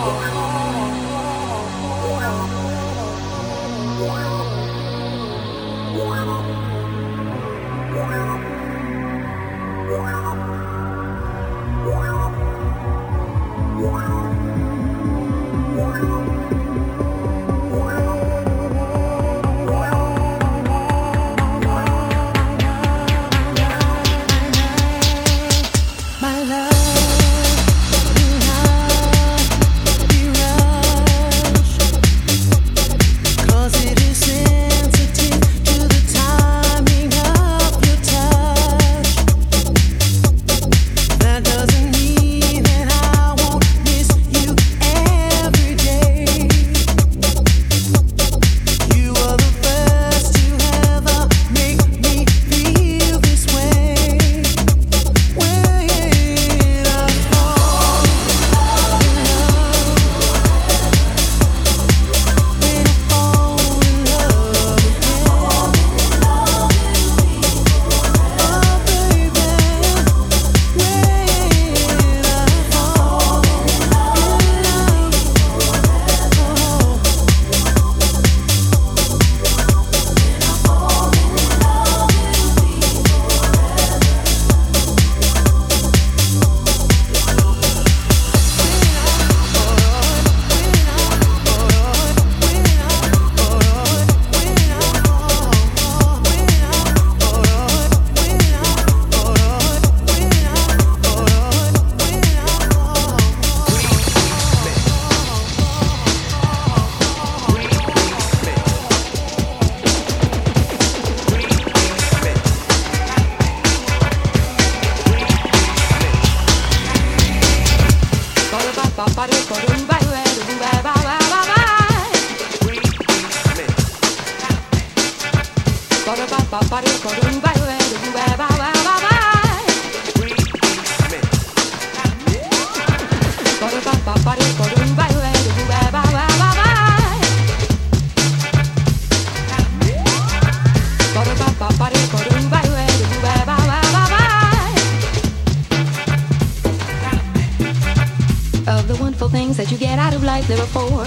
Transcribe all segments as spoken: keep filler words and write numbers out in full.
Of the wonderful things that you get out of life, there are four.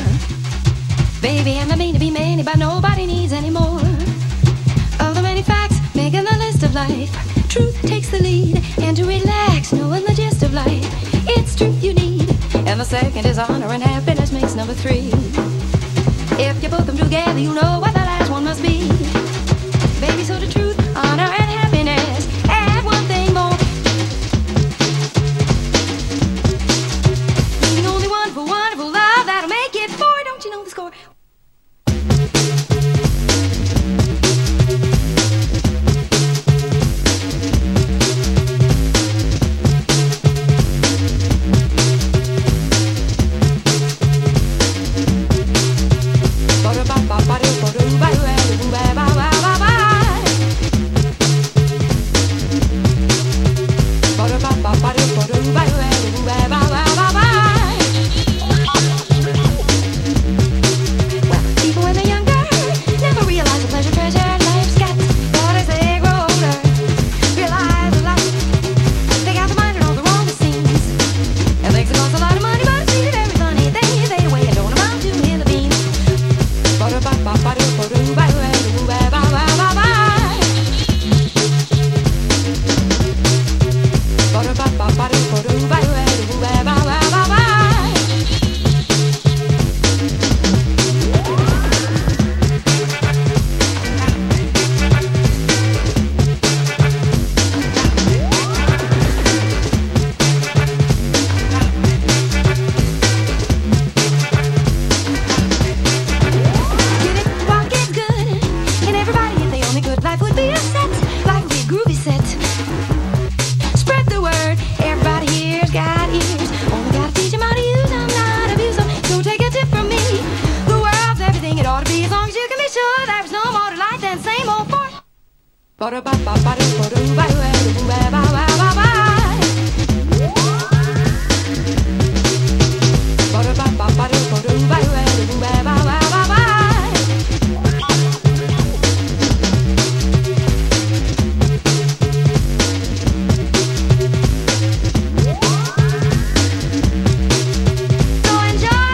Baby, I'm not mean to be many, but nobody needs any more. Of the many facts making the list of life, truth takes the lead, and to relax, knowing the gist of life, it's truth you need. And the second is honor, and happiness makes number three. If you put them together, you know what the last one must be. Baby, so the truth, honor, and happiness, add one thing more. Meaning only wonderful, wonderful love that'll make it four. Don't you know the score? Enjoy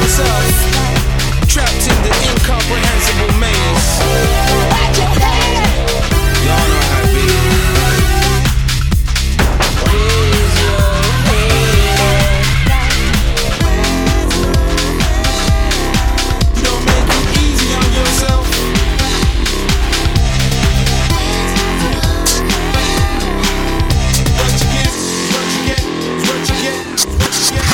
yourself, trapped in the incomprehensible maze. Y'all know how it be. Raise your head. Don't make it easy on yourself. What you get, what you get, what you get, what you get.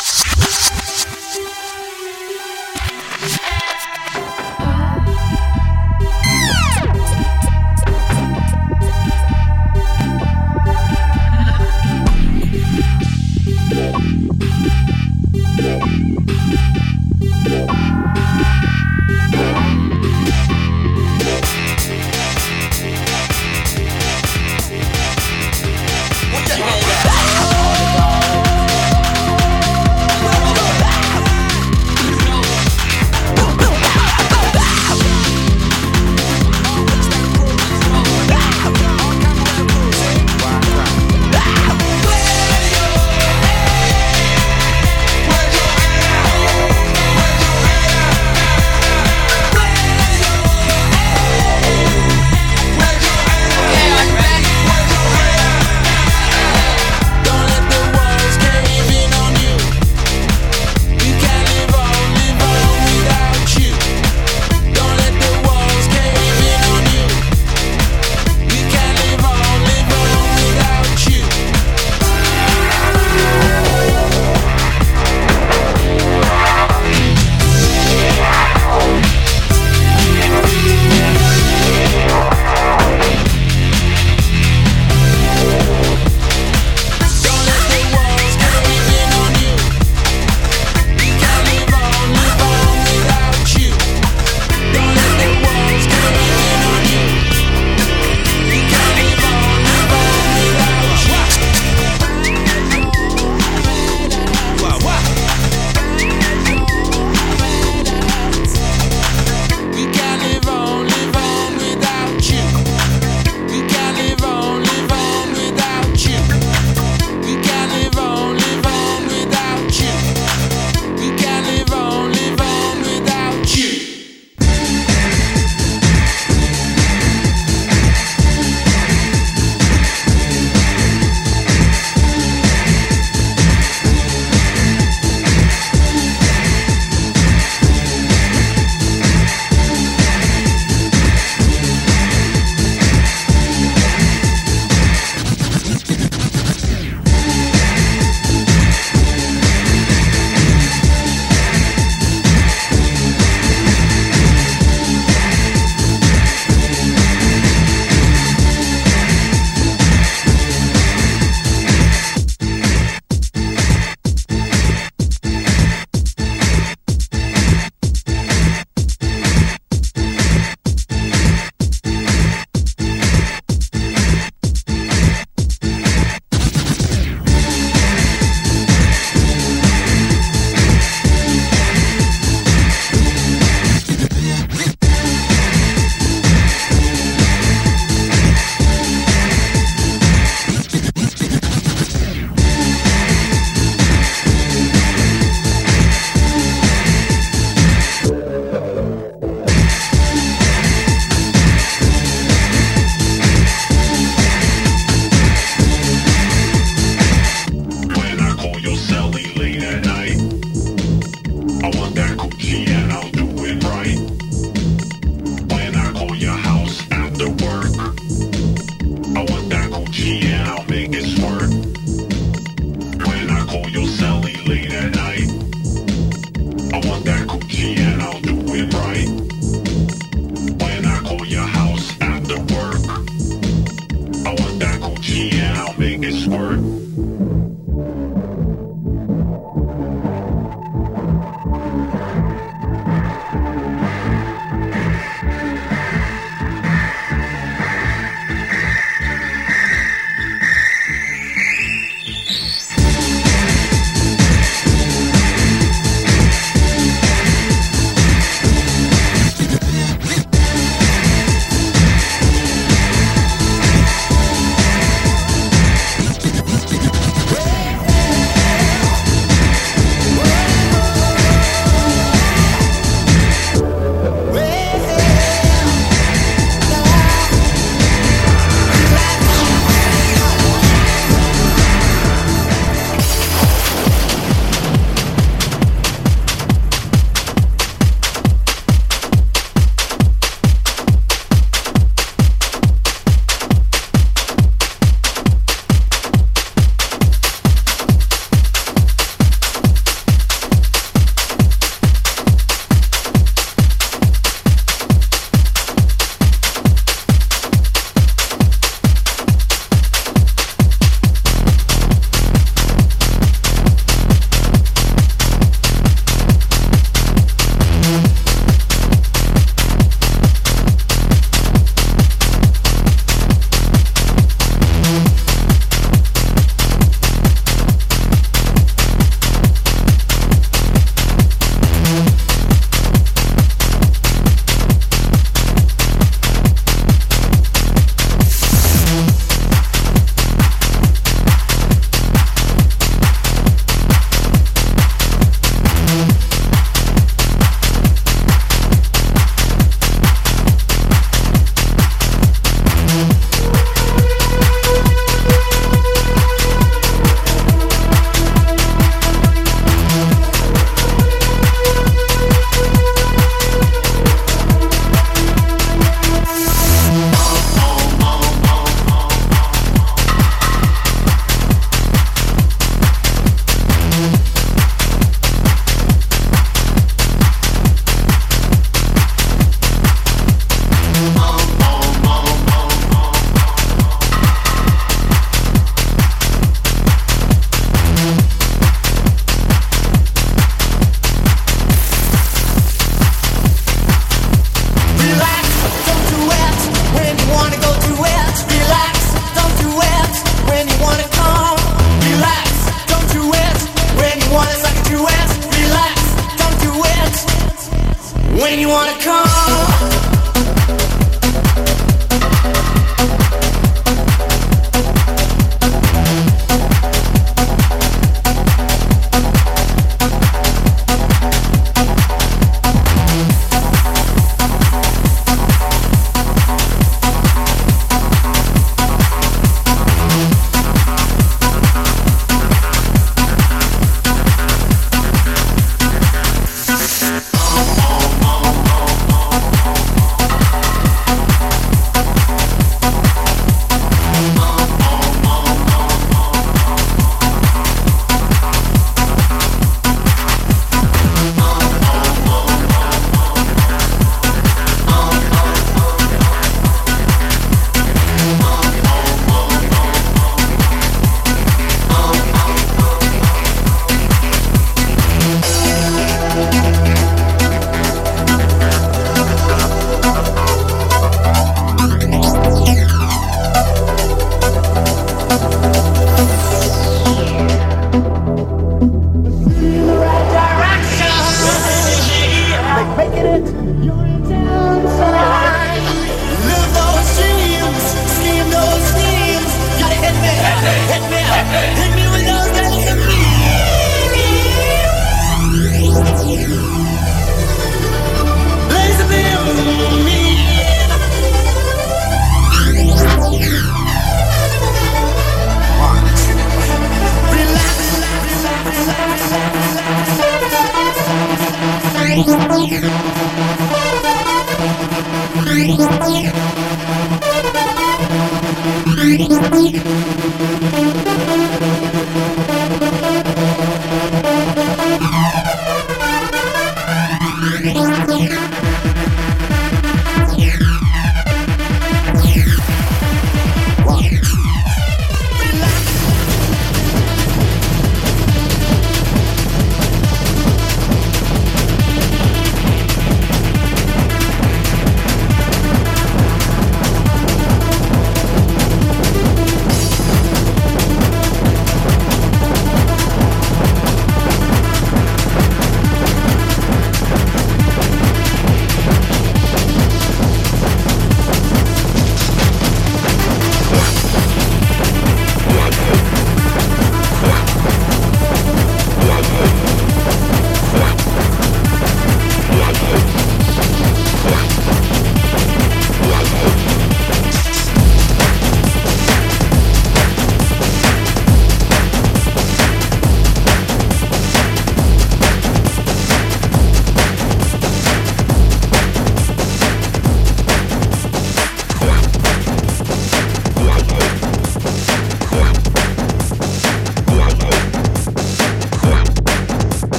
when you wanna come.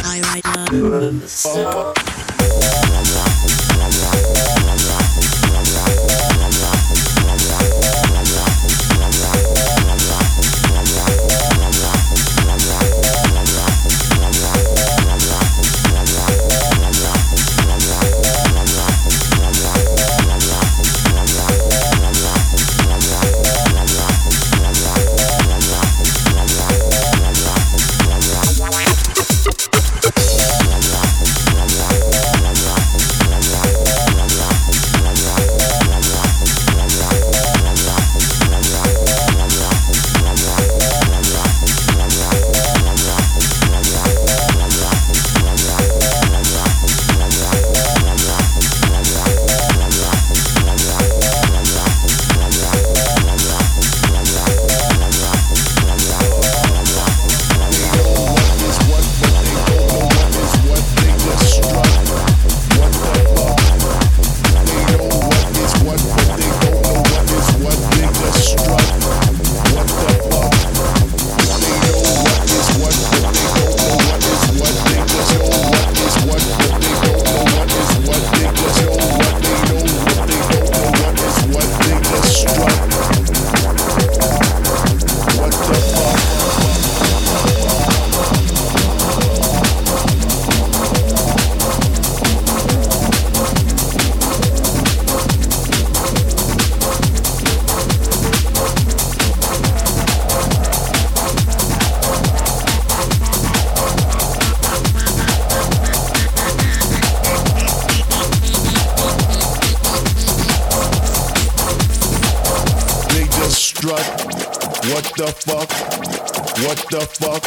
the fuck? What the fuck?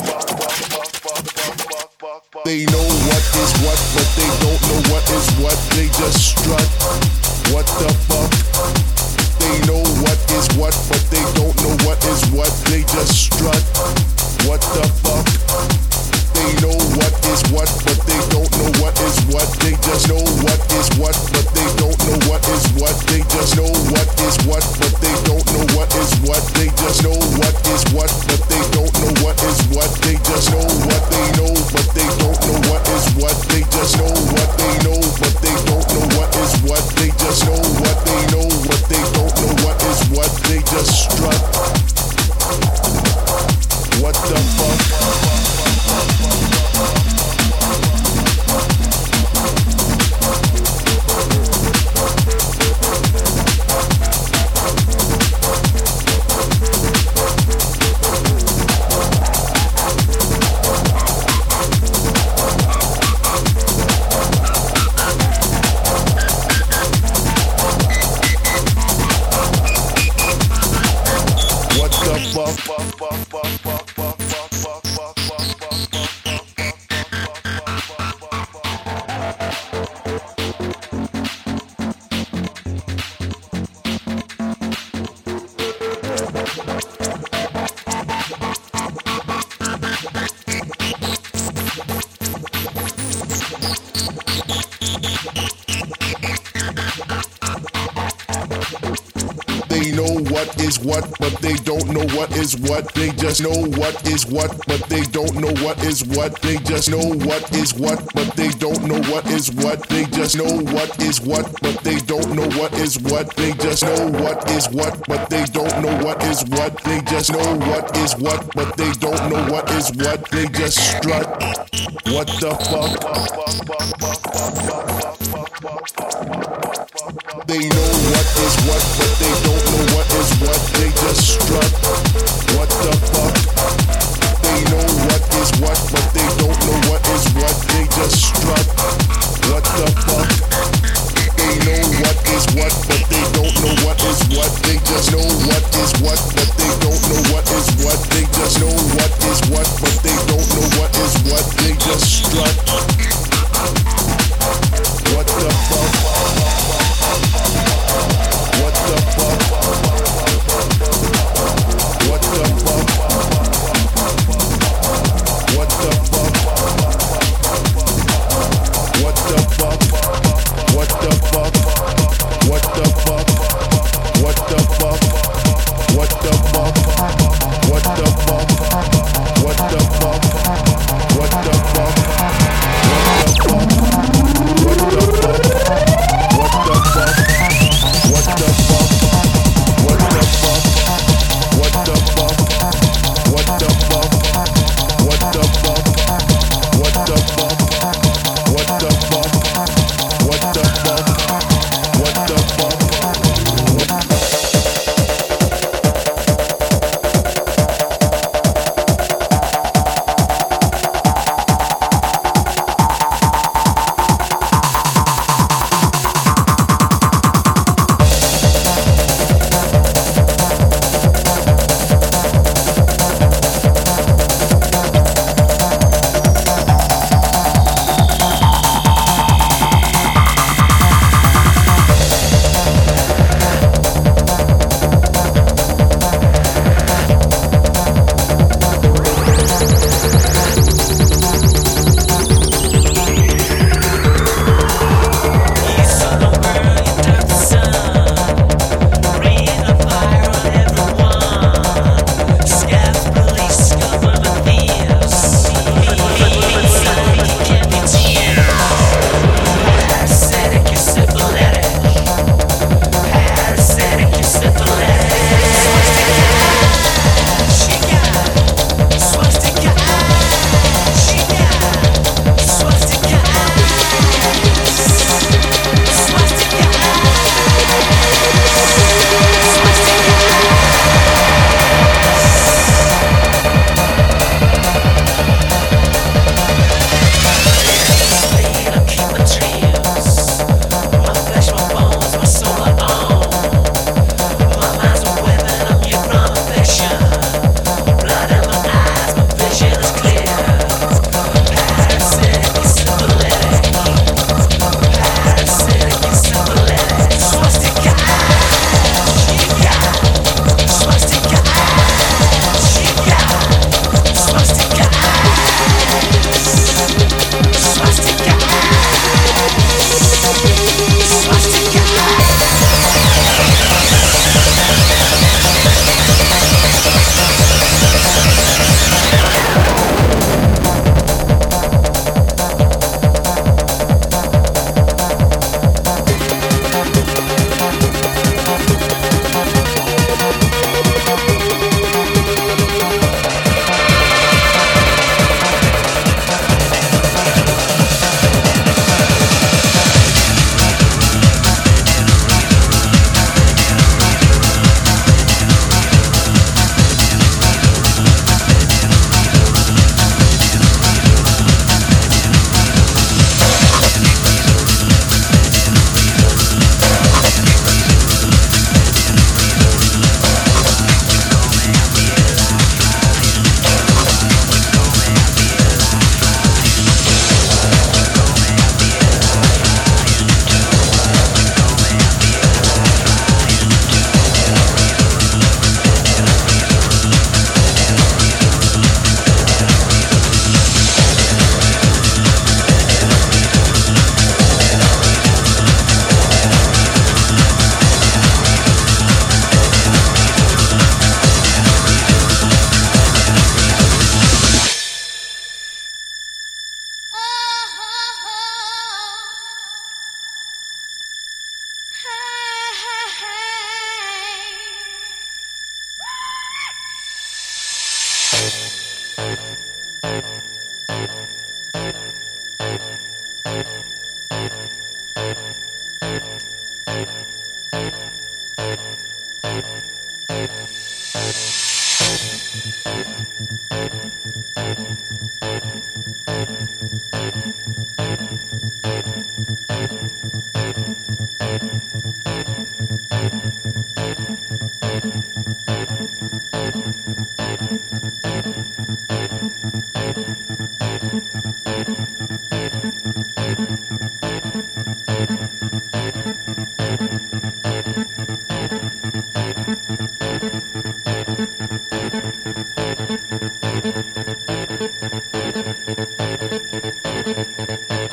They know what is what, but they don't know what is what. They just strut. What the fuck? They know what is what, but they don't know what is what. They just strut. What the fuck? They know what is what, but they don't know what is what. They just know what is what, but they don't know what is what. They just know what is what, but they don't know what is what. They just know what is what, but they don't know what is what. They just know what they know, but they don't know what is what. They just know what they know, but they don't know what is what. They just know what they know, but they don't know what is what. They just strut. What the fuck? What, but they don't know what is what. They just know what is what, but they don't know what is what. They just know what is what, but they don't know what is what. They just know what is what, but they don't know what is what. They just know what is what, but they don't know what is what. They just know what is what, but they don't know what is what. They just strut. What the fuck? They know what is what, but they don't know what is what. They just strut. What the fuck? They know what is what, but they don't know what is what. They just strut. What the fuck? They know what is what, but they don't know what is what. They just know what is what, but they don't know what is what. They just know what is what, but they don't know what is what. They just strut. What the fuck? What the fuck? What the fuck? What the fuck? What the fuck? What the fuck? What the fuck? What the fuck? What the fuck? What the fuck? What the fuck? What the fuck? Thank you.